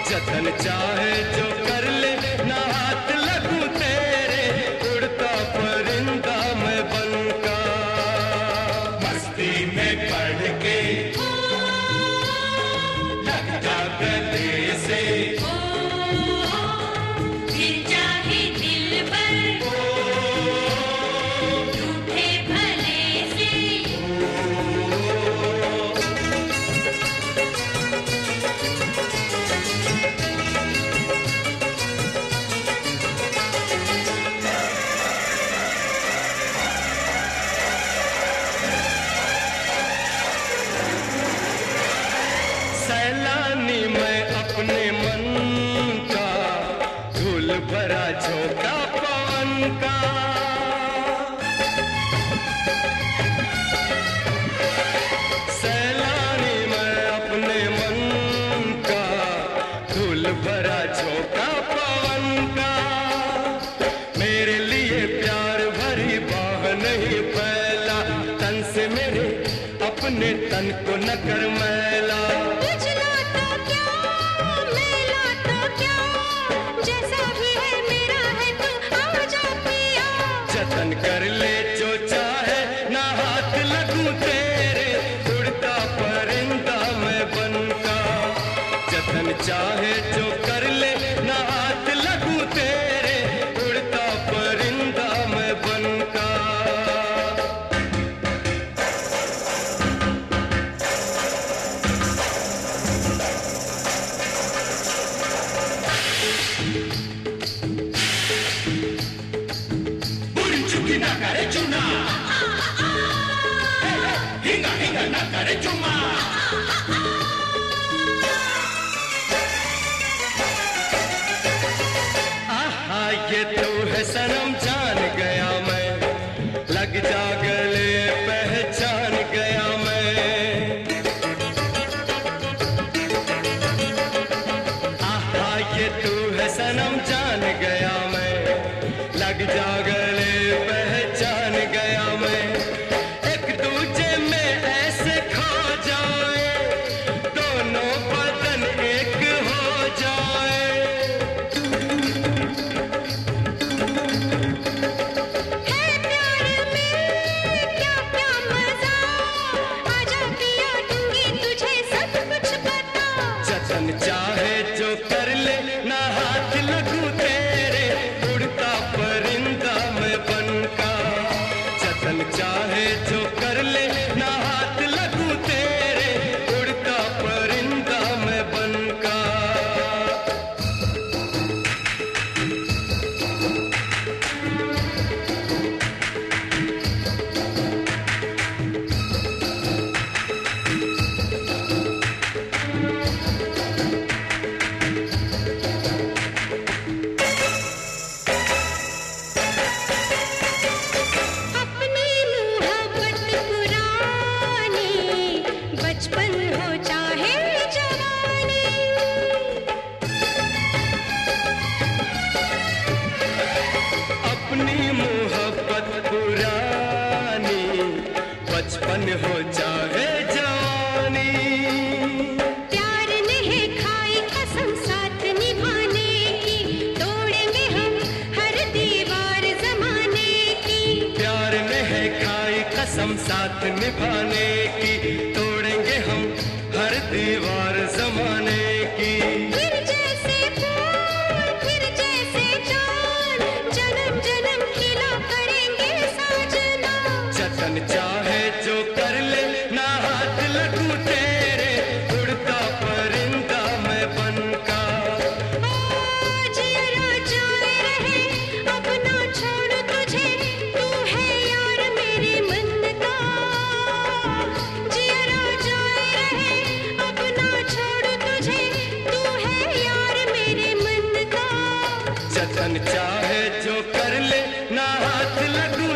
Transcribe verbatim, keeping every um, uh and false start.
जतन चाहे जो कर ले, ना हाथ लगूं तेरे, उड़ता परिंदा मैं बनका। मस्ती में पड़ के लग जा गले से, फिर चाहे दिल पर रूठे भले से। सैलानी मैं अपने मन का, धूल भरा झोंका पवन का। सैलानी मैं अपने मन का, धूल भरा झोंका पवन का। मेरे लिए प्यार भरी बाह नहीं फैला, तन से मेरे अपने तन को न कर मैला। उजला तो क्या, मैला तो क्या, जैसा भी है मेरा है तू आ जा पिया। जतन कर ले जो चाहे, ना हाथ लगूं तेरे, उड़ता परिंदा मैं बनका। जतन चाहे जो कर ले, ना हाथ लगूं तेरे, उड़ता परिंदा मैं बनका। बुरी चुकी ना करे चुना, हिंगा हिंगा ना करे चुमा। आहा ये तू है सनम, जान गया मैं, लग जा गले पहचान गया मैं। आहा ये तू है सनम, जान गया मैं, लग जा गले पहचान गया मैं। एक दूजे में ऐसे खो जाए, दोनों बदन एक हो जाए। है प्यार में क्या क्या मजा, आजा पिया दूंगी तुझे सब कुछ बता। जतन चाहे जो कर ले, ना हाथ लगूं तेरे, उड़ता परिंदा मैं बनका। जतन चाहे जो कर ले, ना हाथ लगूं तेरे, उड़ता परिंदा मैं बनका। अपनी मोहब्बत पुरानी, बचपन हो चाहे जवानी। अपनी मोहब्बत पुरानी, बचपन हो चाहे जवानी। प्यार ने है खाई कसम साथ निभाने की, तोड़ेंगे हम हर दीवार जमाने की। प्यार में है खाई कसम साथ निभाने की, तोड़ेंगे हम हर दीवार जमाने की। फिर जैसे फूल, फिर जैसे चांद, जन्म जन्म खिला करेंगे साजना। जतन चाहे जो कर ले, ना हाथ लगूं तेरे, उड़ता परिंदा मैं बनका। आज ये जाए रहे, अब ना छोड़ तुझे, तू है यार मेरे मन का। जिया जाए रहे, अब ना छोड़ तुझे, तू है यार मेरे मन का। जतन चाहे जो कर ले, ना हाथ लगूं